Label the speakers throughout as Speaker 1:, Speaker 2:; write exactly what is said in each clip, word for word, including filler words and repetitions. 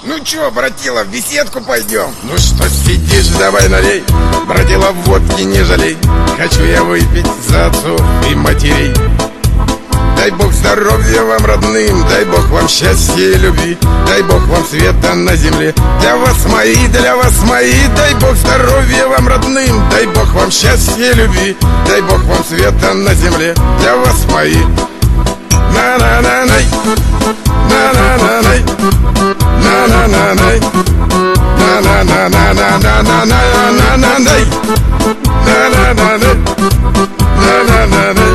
Speaker 1: Ну чё, братила, в беседку пойдем? Ну что сидишь, давай налей. Братила, водки не жалей. Хочу я выпить за отцов и матерей. Дай Бог здоровья вам, родным, дай Бог вам счастья и любви, дай Бог вам света на земле. Для вас мои, для вас мои, дай Бог здоровья вам, родным, дай Бог вам счастья и любви, дай Бог вам света на земле. Для вас мои. На-на-на-най, на-на-на-най, на-на-на-най, на-на-на-на-на-на-на-на-на-най, на-на-на-най, на-на-на-най.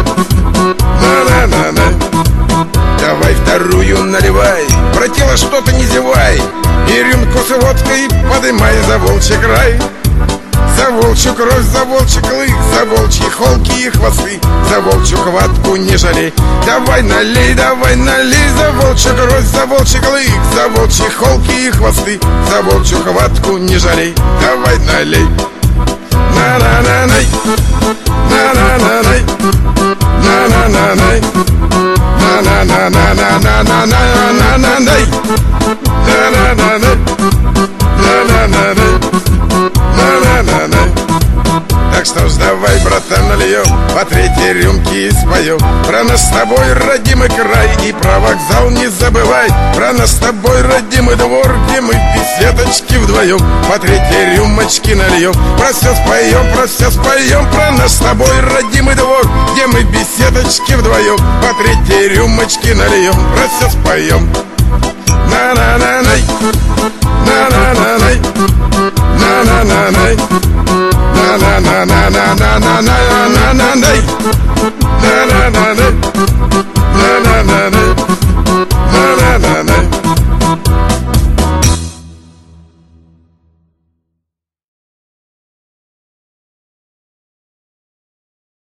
Speaker 1: Давай вторую наливай, братила, что-то не зевай, и рюмку с водкой подымай за волчий край. За волчью кровь, за волчий клык, за волчьи холки и хвосты, за волчью хватку не жалей. Давай налей, давай налей, за волчью кровь, за волчий клык, за волчьи холки и хвосты, за волчью хватку не жалей. Давай налей. На-на-на-най, на-на-на-най, на-на-на-най, на-на-на-на-на-на-на-на-на-най, на-на-на-най, на-на-на-най, на-на-на-най. Так что ж давай, братан, нальем по третьей рюмке и споем про нас с тобой родимый край и про вокзал не забывай. Про нас с тобой родимый двор, где мы в беседочке вдвоем по третьей рюмочке нальем. Про все споем, про все споем, про нас с тобой родимый двор, где мы в беседочке вдвоем по третьей рюмочке нальем. Про все споем. На-на-на-най, на-на-на-най, на-на-на-най, на-на-на-на-на-на-на-на-на-най, на-на-на-най.